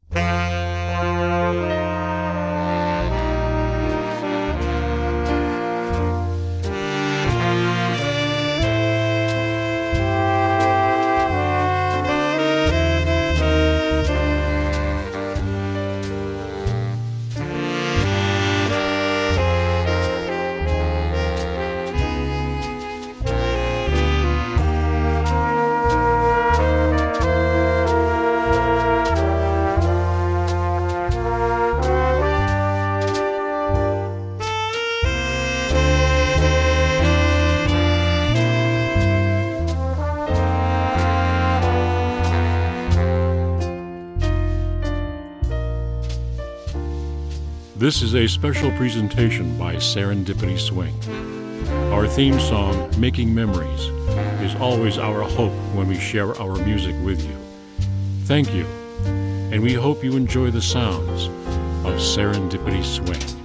This is a special presentation by Serendipity Swing. Our theme song, Making Memories, is always our hope when we share our music with you. Thank you, and we hope you enjoy the sounds of Serendipity Swing.